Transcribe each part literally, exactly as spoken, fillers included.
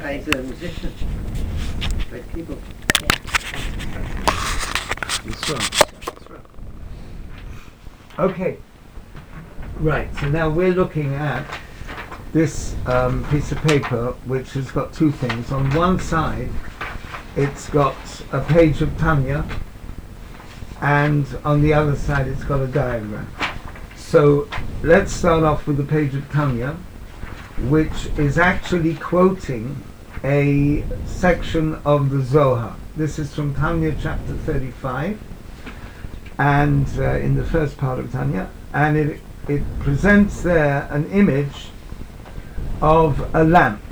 He's a musician. Like people. Yeah. That's right. That's right. Okay. Right, so now we're looking at this um, piece of paper which has got two things. On one side it's got a page of Tanya, and on the other side it's got a diagram. So let's start off with the page of Tanya, which is actually quoting a section of the Zohar. This is from Tanya chapter thirty-five, and uh, in the first part of Tanya, and it it presents there an image of a lamp.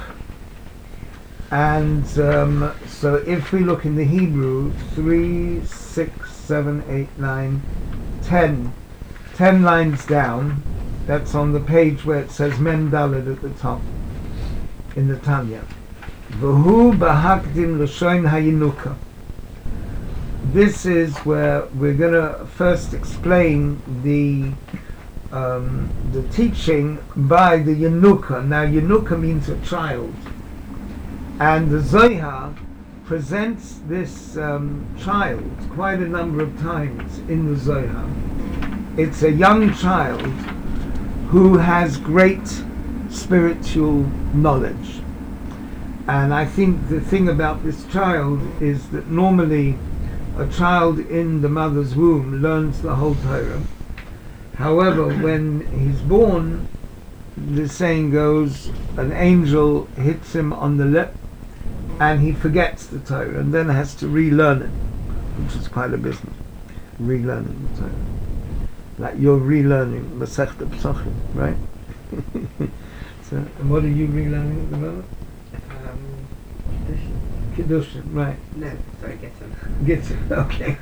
And um, so if we look in the Hebrew, three, six, seven, eight, nine, ten, ten lines down, that's on the page where it says Mem Daled at the top in the Tanya. V'hu b'hakdim l'shoin hayinuka. This is where we're going to first explain the um, the teaching by the Yenuka. Now Yenuka means a child, and the Zohar presents this um, child quite a number of times in the Zohar. It's a young child who has great spiritual knowledge. And I think the thing about this child is that normally a child in the mother's womb learns the whole Torah. However, when he's born, the saying goes, an angel hits him on the lip and he forgets the Torah and then has to relearn it, which is quite a business, relearning the Torah. Like you're relearning Masechta Pesachim, right? So, and what are you relearning at the moment? Um, Kiddushin, right. no, sorry, get him. Gets it, okay.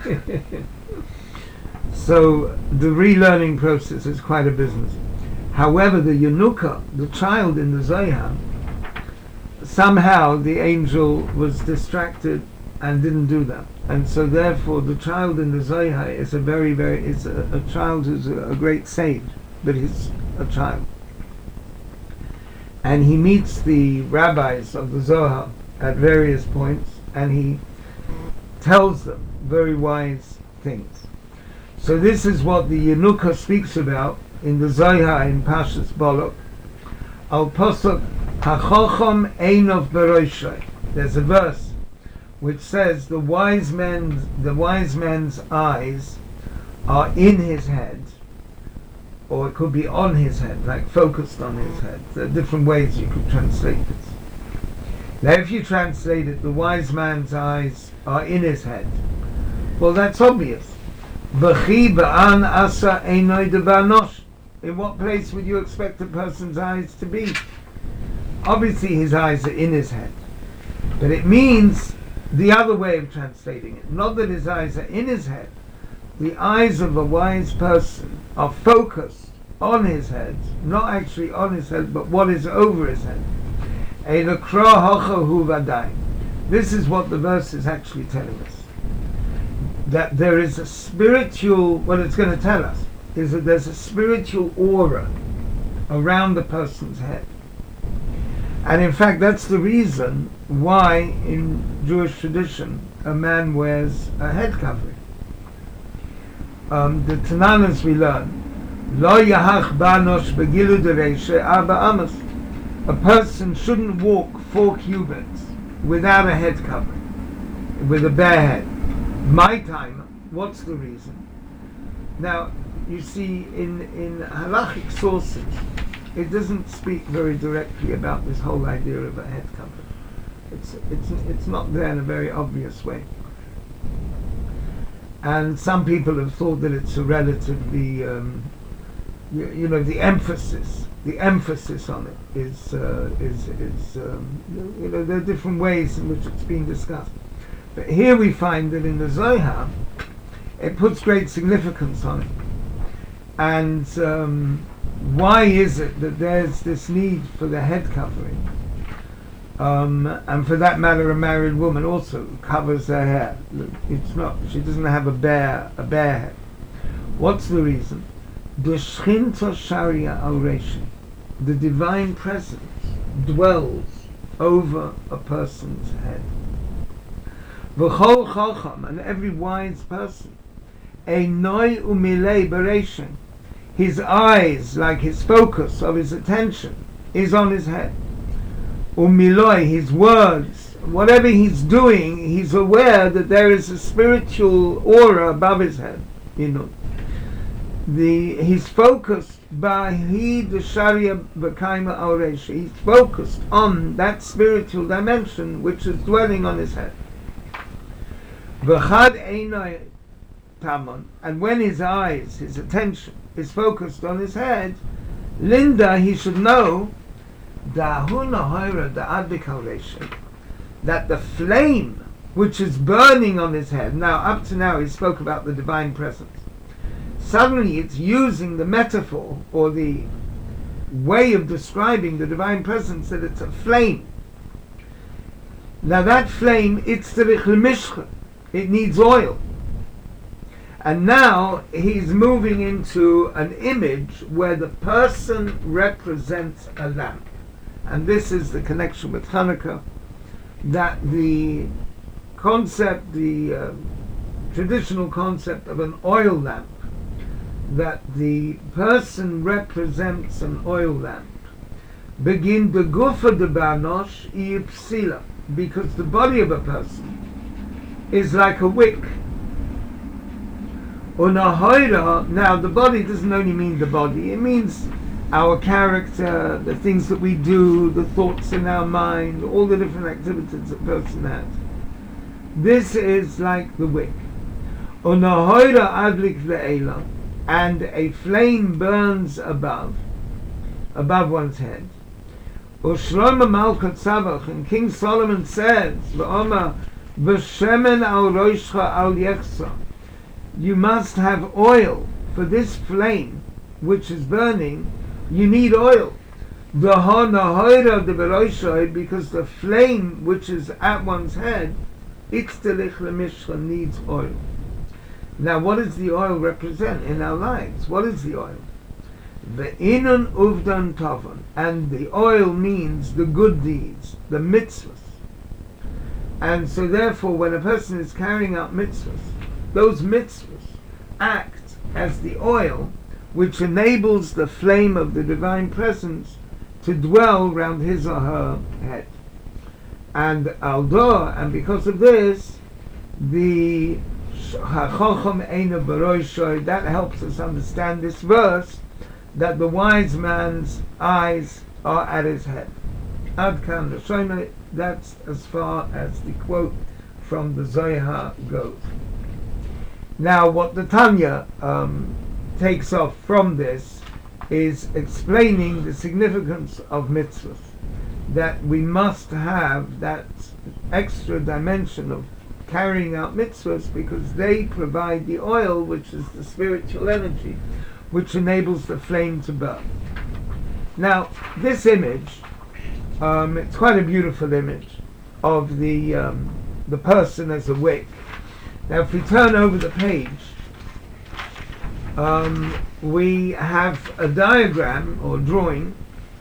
So the relearning process is quite a business. However, the Yenuka, the child in the Zohar, somehow the angel was distracted and didn't do that. And so therefore the child in the Zohar is a very, very, is a, a child who's a, a great sage, but he's a child. And he meets the rabbis of the Zohar at various points, and he tells them very wise things. So this is what the Yenuka speaks about in the Zohar in Pashas Bolok. Al Posuk HaChochom Einov Beroshai. There's a verse which says the wise man's the wise man's eyes are in his head, or it could be on his head, like focused on his head. There are different ways you could translate this. Now if you translate it, the wise man's eyes are in his head, well, that's obvious. V'chi ba'an asa einoi de ba'anosh. In what place would you expect a person's eyes to be? Obviously his eyes are in his head, but it means the other way of translating it. Not that his eyes are in his head. The eyes of a wise person are focused on his head, not actually on his head, but what is over his head. This is what the verse is actually telling us. That there is a spiritual, what it's going to tell us, is that there's a spiritual aura around the person's head. And in fact, that's the reason why in Jewish tradition a man wears a head covering. Um, the Tananas we learn, Lo yahach banosh begilu dereishe arba amos. A person shouldn't walk four cubits without a head covering, with a bare head. My time, what's the reason? Now, you see, in, in halachic sources, it doesn't speak very directly about this whole idea of a head covering. It's, it's, it's not there in a very obvious way. And some people have thought that it's a relatively, um, you, you know, the emphasis, the emphasis on it is, uh, is, is um, you know, there are different ways in which it's being discussed. But here we find that in the Zohar, it puts great significance on it. And um, why is it that there's this need for the head covering? Um, and for that matter, a married woman also covers her hair. It's not, she doesn't have a bare, a bare head. What's the reason? The Shchinta Sharia al Reshi, the divine presence, dwells over a person's head. V'chol chacham, and every wise person, einoi umilei bereishin, his eyes, like his focus of his attention, is on his head. Umiloi, his words, whatever he's doing, he's aware that there is a spiritual aura above his head. You know, the he's focused by he the sharia b'kaima auresha. He's focused on that spiritual dimension which is dwelling on his head. V'chad einoi tamon, and when his eyes, his attention, is focused on his head, Linda, he should know that the flame which is burning on his head, now up to now he spoke about the divine presence, suddenly it's using the metaphor or the way of describing the divine presence that it's a flame. Now that flame, it's tzarich l'mishcha, it needs oil. And now he's moving into an image where the person represents a lamp. And this is the connection with Hanukkah, that the concept, the uh, traditional concept of an oil lamp, that the person represents an oil lamp, begin the gufa de banosh ipsila, because the body of a person is like a wick. Unahoira, now the body doesn't only mean the body, it means our character, the things that we do, the thoughts in our mind, all the different activities a person has. This is like the wick. Unahoira adlik le'ela, and a flame burns above, above one's head. Ushlomo Malka Tzavach, and King Solomon says, V'oma v'shemen al roishcha al yechsa, you must have oil for this flame which is burning. You need oil. Because the flame which is at one's head, needs oil. Now what does the oil represent in our lives? What is the oil? The inun uvdan tavan, and the oil means the good deeds, the mitzvahs. And so therefore when a person is carrying out mitzvahs, those mitzvahs act as the oil which enables the flame of the divine presence to dwell round his or her head. And aldo, and because of this, the Chacham Eina Baroishoy, that helps us understand this verse, that the wise man's eyes are at his head. Ad kan l'shomer, that's as far as the quote from the Zohar goes. Now what the Tanya um, takes off from this is explaining the significance of mitzvahs, that we must have that extra dimension of carrying out mitzvahs because they provide the oil, which is the spiritual energy which enables the flame to burn. Now this image, um, it's quite a beautiful image of the um, the person as a wick. Now if we turn over the page, um, we have a diagram or drawing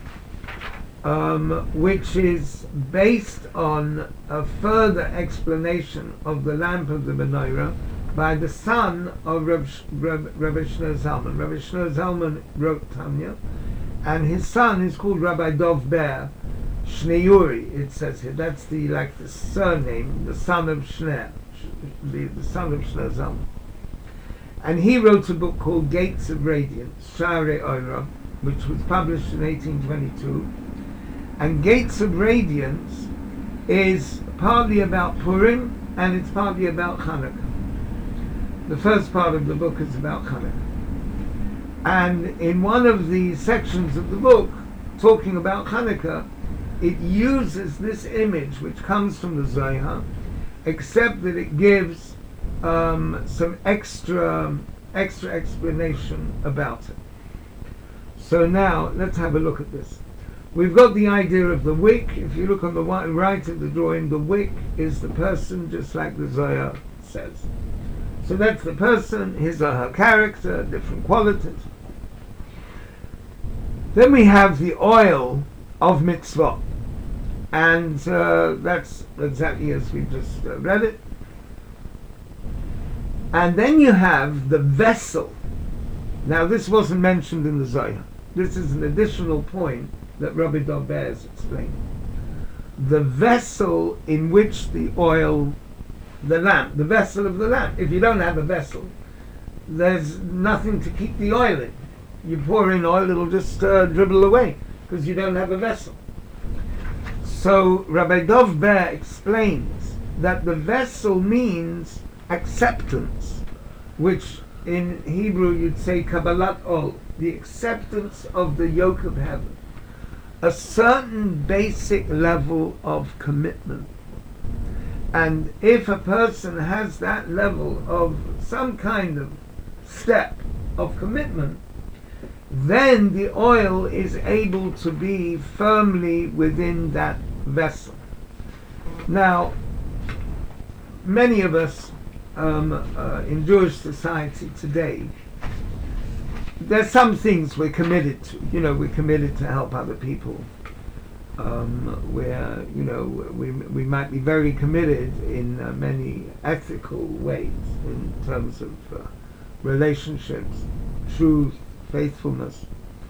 um, which is based on a further explanation of the lamp of the menorah by the son of Rav, Rav, Rav Shneur Zalman. Rav Shneur Zalman wrote Tanya, and his son is called Rabbi Dov Ber Shneuri. It says here that's the like the surname, the son of Shneur, the, the son of Shneur Zalman. And he wrote a book called Gates of Radiance, Sha'arei Oira, which was published in eighteen twenty-two. And Gates of Radiance is partly about Purim and it's partly about Hanukkah. The first part of the book is about Hanukkah. And in one of the sections of the book, talking about Hanukkah, it uses this image which comes from the Zohar, except that it gives um, some extra extra explanation about it. So now let's have a look at this. We've got the idea of the wick. If you look on the right of the drawing, the wick is the person, just like the Zohar says. So that's the person, his or her character, different qualities. Then we have the oil of mitzvah. And uh, that's exactly as we just uh, read it. And then you have the vessel. Now this wasn't mentioned in the Zohar. This is an additional point that Rabbi Dov Ber has explained. The vessel in which the oil, the lamp, the vessel of the lamp. If you don't have a vessel, there's nothing to keep the oil in. You pour in oil, it'll just uh, dribble away because you don't have a vessel. So Rabbi Dov Ber explains that the vessel means acceptance, which in Hebrew you'd say Kabbalat Ol, the acceptance of the yoke of heaven. A certain basic level of commitment. And if a person has that level of some kind of step of commitment, then the oil is able to be firmly within that vessel. Now, many of us um, uh, in Jewish society today, there's some things we're committed to. You know, we're committed to help other people. Um, we're, you know, we we might be very committed in uh, many ethical ways in terms of uh, relationships, truth, faithfulness.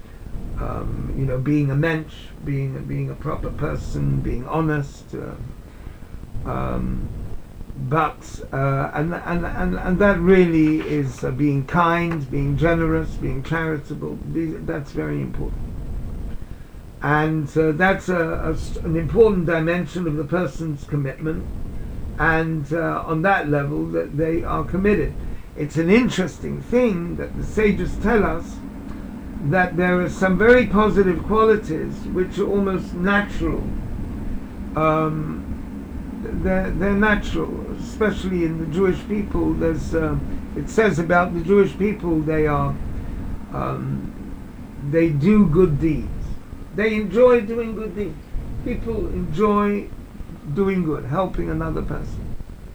Um, you know, being a mensch, being being a proper person, being honest. Uh, um, but uh, and, and and and that really is uh, being kind, being generous, being charitable. These, that's very important, and uh, that's a, a, an important dimension of the person's commitment. And uh, on that level, that they are committed. It's an interesting thing that the sages tell us that there are some very positive qualities which are almost natural. Um, they're, they're natural, especially in the Jewish people. There's, uh, it says about the Jewish people, they are, um, they do good deeds. They enjoy doing good deeds. People enjoy doing good, helping another person.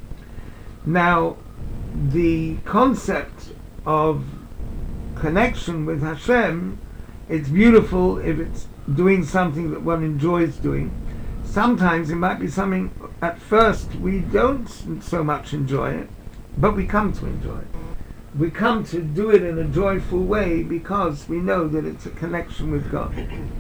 Now, the concept of connection with Hashem, it's beautiful if it's doing something that one enjoys doing. Sometimes it might be something at first we don't so much enjoy it, but we come to enjoy it. We come to do it in a joyful way because we know that it's a connection with God.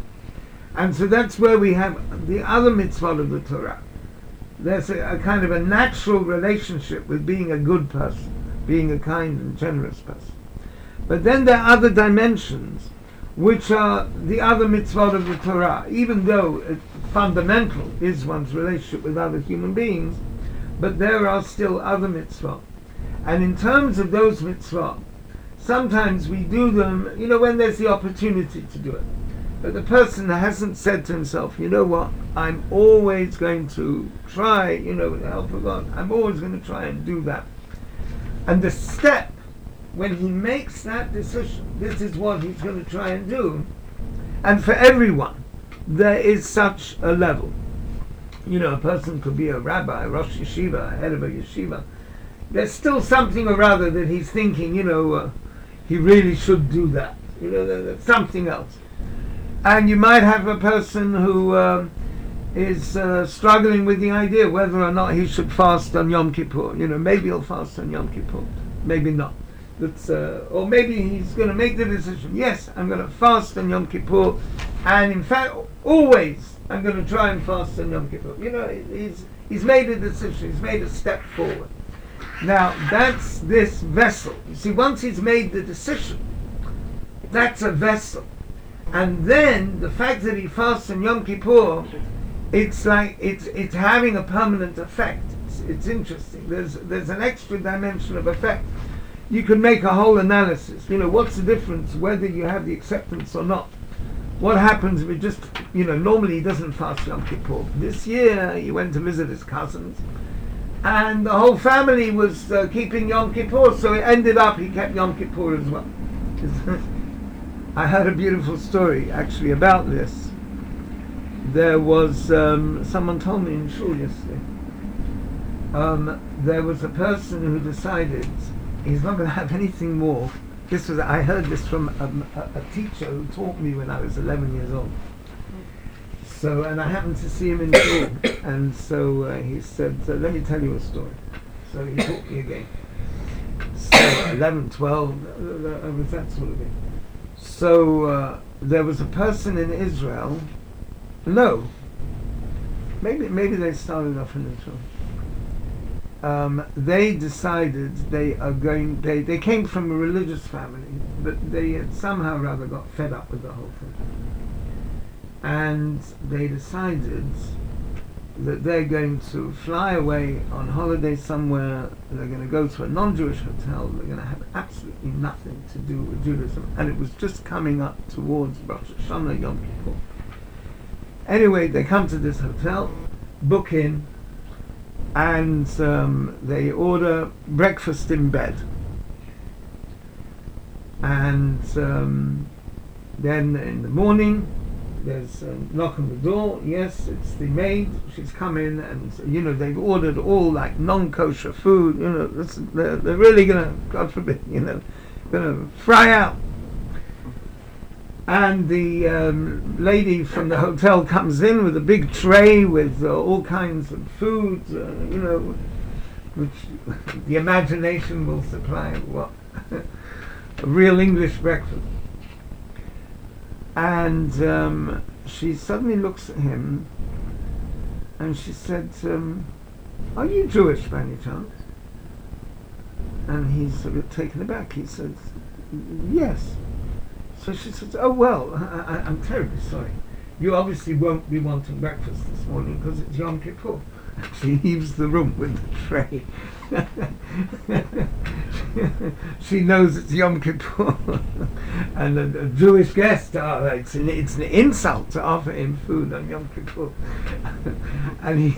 And so that's where we have the other mitzvot of the Torah. There's a, a kind of a natural relationship with being a good person, being a kind and generous person. But then there are other dimensions, which are the other mitzvot of the Torah, even though it, fundamental is one's relationship with other human beings, but there are still other mitzvot. And in terms of those mitzvot, sometimes we do them, you know, when there's the opportunity to do it. But the person hasn't said to himself, you know what, I'm always going to try, you know, with the help of God, I'm always going to try and do that. And the step, when he makes that decision, this is what he's going to try and do, and for everyone, there is such a level. You know, a person could be a rabbi, a rosh yeshiva, a head of a yeshiva. There's still something or other that he's thinking, you know, uh, he really should do that. You know, there's something else. And you might have a person who uh, is uh, struggling with the idea whether or not he should fast on Yom Kippur. You know, maybe he'll fast on Yom Kippur, maybe not. That's, uh, or maybe he's going to make the decision, yes, I'm going to fast on Yom Kippur, and in fact, always I'm going to try and fast on Yom Kippur. You know, he's, he's made a decision, he's made a step forward. Now, that's this vessel. You see, once he's made the decision, that's a vessel. And then the fact that he fasts on Yom Kippur, it's like it's it's having a permanent effect. It's, it's interesting. There's there's an extra dimension of effect. You can make a whole analysis. You know, what's the difference whether you have the acceptance or not? What happens if it just, you know, normally he doesn't fast Yom Kippur. This year he went to visit his cousins, and the whole family was uh, keeping Yom Kippur, so it ended up he kept Yom Kippur as well. I heard a beautiful story actually about this. There was um, someone told me in shul yesterday. Um, there was a person who decided he's not going to have anything more. This was I heard this from a, a, a teacher who taught me when I was eleven years old. So, and I happened to see him in school, and so uh, he said, uh, let me tell you a story. So he taught me again. So eleven, twelve, uh, it was that sort of thing. So uh, there was a person in Israel, no, maybe maybe they started off in Israel. Um, they decided they are going, they, they came from a religious family, but they had somehow or other got fed up with the whole thing. And they decided that they're going to fly away on holiday somewhere, they're going to go to a non-Jewish hotel, they're going to have absolutely nothing to do with Judaism. And it was just coming up towards Rosh Hashanah, Yom Kippur. Anyway, they come to this hotel, book in, and um, they order breakfast in bed. And um, then in the morning, there's a knock on the door. Yes, it's the maid. She's come in, and you know they've ordered all like non-kosher food. You know, this, they're, they're really gonna, God forbid, you know, gonna fry out. And the um, lady from the hotel comes in with a big tray with uh, all kinds of food. Uh, you know, which the imagination will supply. What a real English breakfast. And um, she suddenly looks at him and she said, um, are you Jewish by any chance? And he's sort of taken aback. He says, yes. So she says, oh well, I, I, I'm terribly sorry. You obviously won't be wanting breakfast this morning because it's Yom Kippur. She leaves the room with the tray. She knows it's Yom Kippur. And a, a Jewish guest, uh, it's, an, it's an insult to offer him food on Yom Kippur. And he,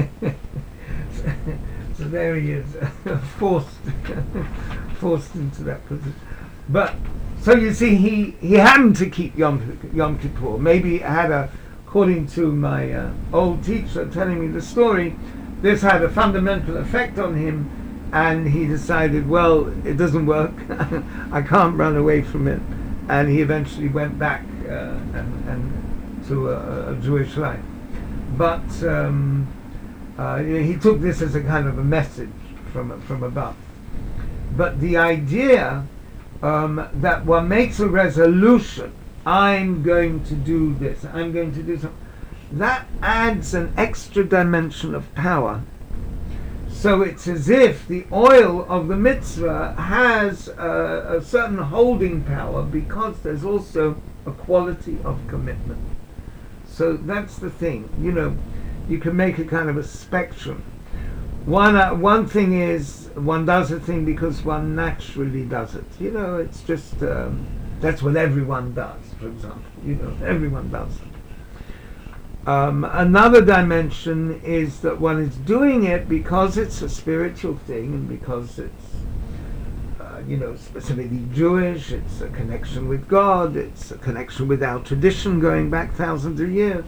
so there he is, forced, forced into that position. But, so you see, he, he happened to keep Yom, Yom Kippur. Maybe had a, according to my uh, old teacher telling me the story, this had a fundamental effect on him, and he decided, well, it doesn't work. I can't run away from it. And he eventually went back uh, and, and to a, a Jewish life. But um, uh, he took this as a kind of a message from from above. But the idea um, that one makes a resolution, I'm going to do this, I'm going to do something, that adds an extra dimension of power. So it's as if the oil of the mitzvah has a, a certain holding power because there's also a quality of commitment. So that's the thing, you know, you can make a kind of a spectrum. One uh, one thing is, one does a thing because one naturally does it. You know, it's just, um, that's what everyone does, for example. You know, everyone does it. Um, another dimension is that one is doing it because it's a spiritual thing and because it's, uh, you know, specifically Jewish, it's a connection with God, it's a connection with our tradition going back thousands of years.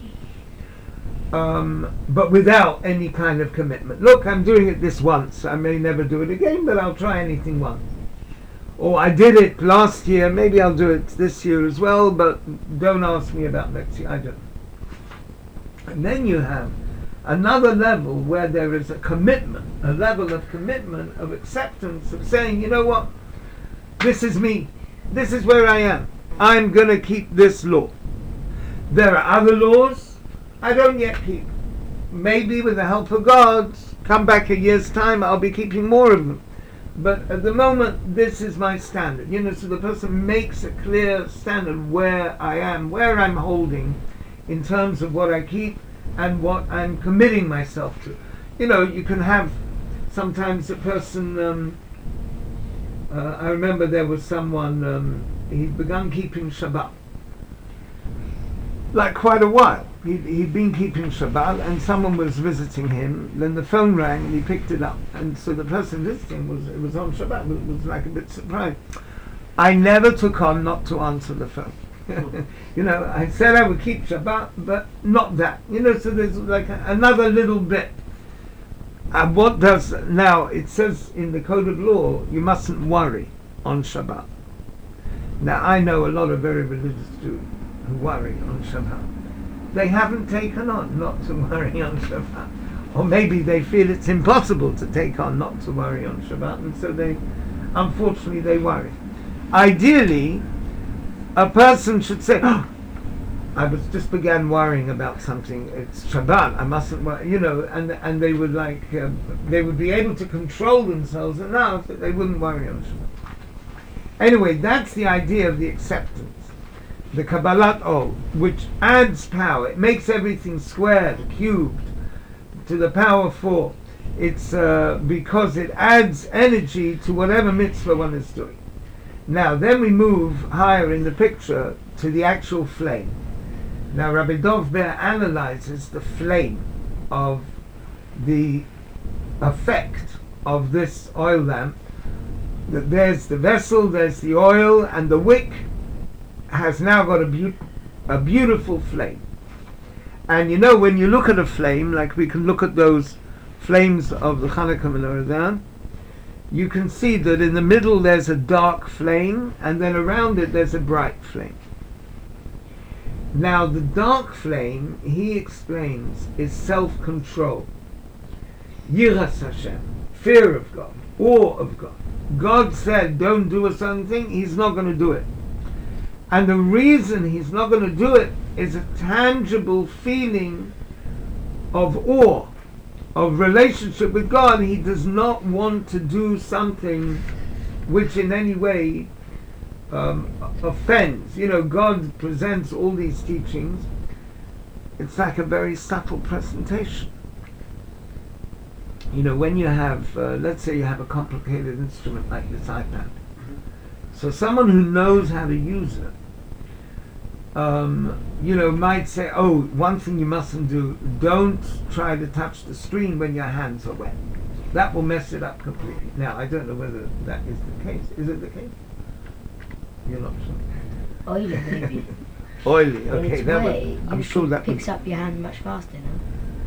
Um, but without any kind of commitment. Look, I'm doing it this once, I may never do it again, but I'll try anything once. Or I did it last year, maybe I'll do it this year as well, but don't ask me about next year, I don't know. And then you have another level where there is a commitment, a level of commitment, of acceptance, of saying, you know what, this is me, this is where I am, I'm going to keep this law. There are other laws I don't yet keep. Maybe with the help of God, come back a year's time, I'll be keeping more of them. But at the moment, this is my standard. You know, so the person makes a clear standard where I am, where I'm holding, in terms of what I keep and what I'm committing myself to. You know, you can have sometimes a person, um, uh, I remember there was someone, um, he'd begun keeping Shabbat. Like quite a while. He'd, he'd been keeping Shabbat and someone was visiting him, then the phone rang and he picked it up. And so the person visiting was, it was on Shabbat, it was like a bit surprised. I never took on not to answer the phone. You know, I said I would keep Shabbat, but not that. You know, so there's like a, another little bit. And what does, now it says in the Code of Law, you mustn't worry on Shabbat. Now I know a lot of very religious Jews who worry on Shabbat. they haven't taken on not to worry on Shabbat. Or maybe they feel it's impossible to take on not to worry on Shabbat, and so they, unfortunately, they worry. Ideally, a person should say, oh, I was just began worrying about something. It's Shabbat. I mustn't worry, you know. And and they would like uh, they would be able to control themselves enough that they wouldn't worry on Shabbat. Anyway, that's the idea of the acceptance, the Kabbalat Ol, which adds power. It makes everything squared, cubed, to the power four. It's uh, because it adds energy to whatever mitzvah one is doing. Now, then we move higher in the picture to the actual flame. Now, Rabbi Dov Ber analyzes the flame of the effect of this oil lamp. That there's the vessel, there's the oil, and the wick has now got a, be- a beautiful flame. And you know, when you look at a flame, like we can look at those flames of the Hanukkah menorah, you can see that in the middle there's a dark flame, and then around it there's a bright flame. Now, the dark flame, he explains, is self-control. Yiras Hashem, fear of God, awe of God. God said, don't do a certain thing, he's not going to do it. And the reason he's not going to do it is a tangible feeling of awe, of relationship with God. He does not want to do something which in any way um, offends. You know, God presents all these teachings. It's like a very subtle presentation. You know, when you have, uh, let's say you have a complicated instrument like this iPad. So someone who knows how to use it, um, you know, might say, oh, one thing you mustn't do, don't try to touch the screen when your hands are wet. That will mess it up completely. Now, I don't know whether that is the case. Is it the case? You're not sure? Oily, maybe. Oily, In okay. its That way, will, I'm you sure can- that picks will, up your hand much faster now.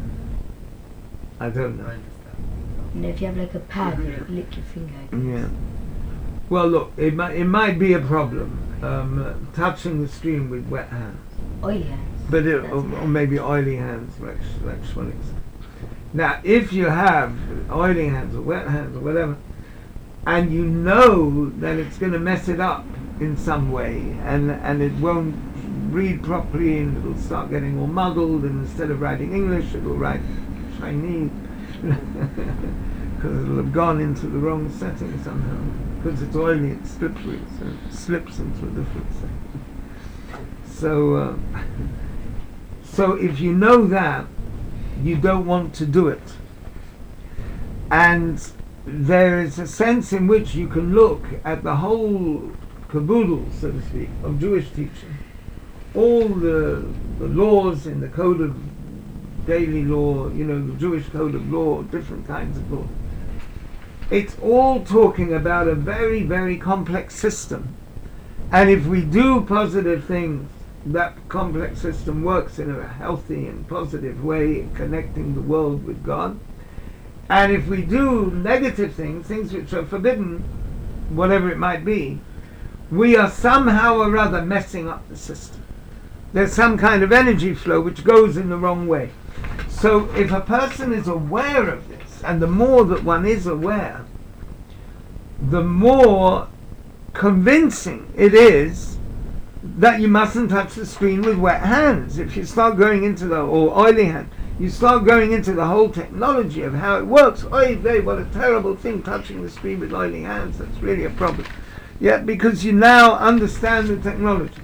I don't know. You know, if you have like a pad, you lick your finger. Yeah. Well, look, it might it might be a problem um, uh, touching the screen with wet hands, Oily hands. but it, That's or, it. or maybe oily hands, like like Shmulik said. Now, if you have oily hands or wet hands or whatever, and you know that it's going to mess it up in some way, and and it won't read properly, and it'll start getting all muddled, and instead of writing English, it'll write Chinese. Because it'll have gone into the wrong setting somehow. Because it's oily, it's slippery, so it slips into a different setting. So, uh, so if you know that, you don't want to do it. And there is a sense in which you can look at the whole caboodle, so to speak, of Jewish teaching. All the, the laws in the code of daily law, you know, the Jewish code of law, different kinds of law. It's all talking about a very, very complex system. And if we do positive things, that complex system works in a healthy and positive way, connecting the world with God. And if we do negative things, things which are forbidden, whatever it might be, we are somehow or other messing up the system. There's some kind of energy flow which goes in the wrong way. So if a person is aware of this, and the more that one is aware, the more convincing it is that you mustn't touch the screen with wet hands. If you start going into the, or oily hand, you start going into the whole technology of how it works. Oy vey, what a terrible thing, touching the screen with oily hands. That's really a problem. Yeah, because you now understand the technology.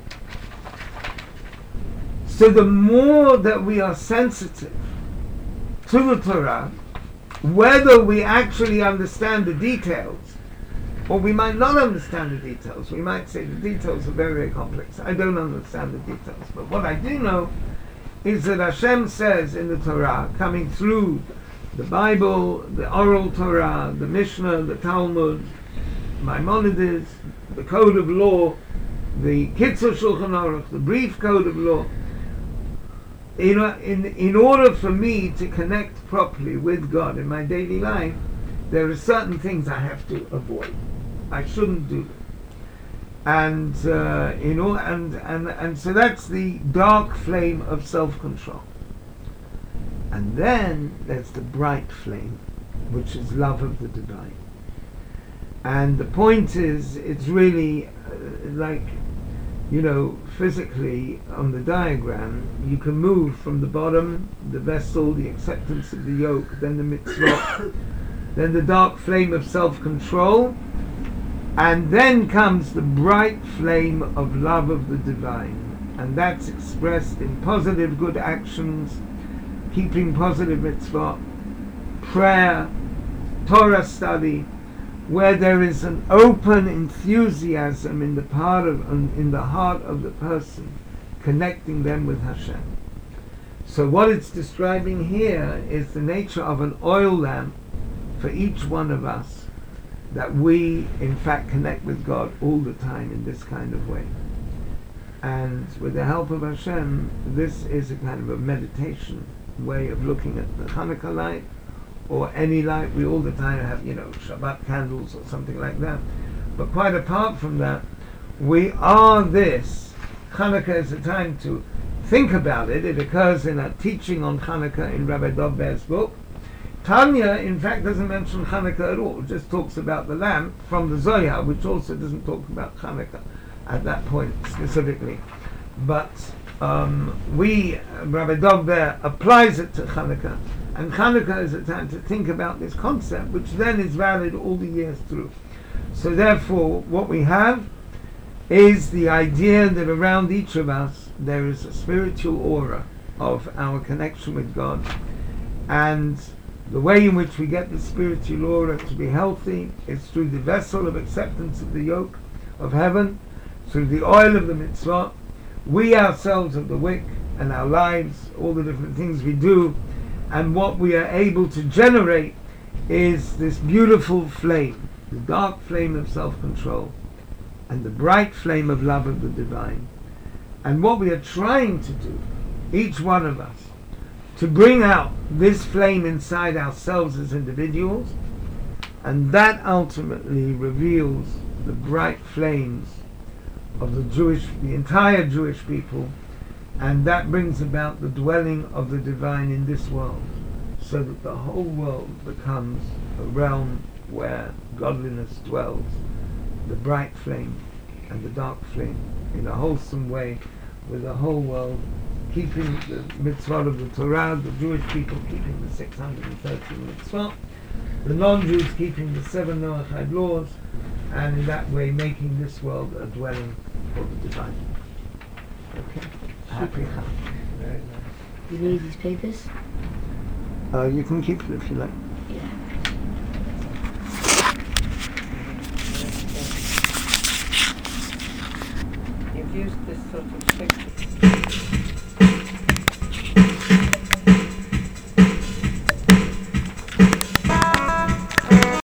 So the more that we are sensitive to the Torah, whether we actually understand the details, or we might not understand the details. We might say the details are very, very complex. I don't understand the details. But what I do know is that Hashem says in the Torah, coming through the Bible, the oral Torah, the Mishnah, the Talmud, Maimonides, the Code of Law, the Kitzur Shulchan Aruch, the Brief Code of Law, in, in, in order for me to connect properly with God in my daily life, there are certain things I have to avoid. I shouldn't do them. and uh, in all, and, and and so that's the dark flame of self-control. And then there's the bright flame, which is love of the divine. And the point is, it's really uh, like, you know, physically on the diagram, you can move from the bottom, the vessel, the acceptance of the yoke, then the mitzvot, then the dark flame of self-control, and then comes the bright flame of love of the divine. And that's expressed in positive good actions, keeping positive mitzvot, prayer, Torah study, where there is an open enthusiasm in the part of in the heart of the person, connecting them with Hashem. So what it's describing here is the nature of an oil lamp for each one of us, that we in fact connect with God all the time in this kind of way. And with the help of Hashem, this is a kind of a meditation way of looking at the Hanukkah light, or any light. We all the time have, you know, Shabbat candles or something like that. But quite apart from that, we are this. Hanukkah is a time to think about it. It occurs in a teaching on Hanukkah in Rabbi Dov Ber's book. Tanya, in fact, doesn't mention Hanukkah at all. It just talks about the lamp from the Zohar, which also doesn't talk about Hanukkah at that point specifically. But um, we, Rabbi Dov Ber, applies it to Hanukkah. And Hanukkah is a time to think about this concept, which then is valid all the years through. So therefore, what we have is the idea that around each of us there is a spiritual aura of our connection with God. And the way in which we get the spiritual aura to be healthy is through the vessel of acceptance of the yoke of heaven, through the oil of the mitzvah, we ourselves of the wick, and our lives, all the different things we do. And what we are able to generate is this beautiful flame, the dark flame of self-control, and the bright flame of love of the divine. And what we are trying to do, each one of us, to bring out this flame inside ourselves as individuals, and that ultimately reveals the bright flames of the Jewish, the entire Jewish people, and that brings about the dwelling of the divine in this world, so that the whole world becomes a realm where godliness dwells, the bright flame and the dark flame, in a wholesome way, with the whole world keeping the mitzvah of the Torah, the Jewish people keeping the six hundred thirteen mitzvah, the non-Jews keeping the seven Noahide laws, and in that way making this world a dwelling for the divine. Okay. Happy Hanukkah. Very nice. You need these papers? Uh, you can keep it if you like. Yeah. You've used this sort of picture.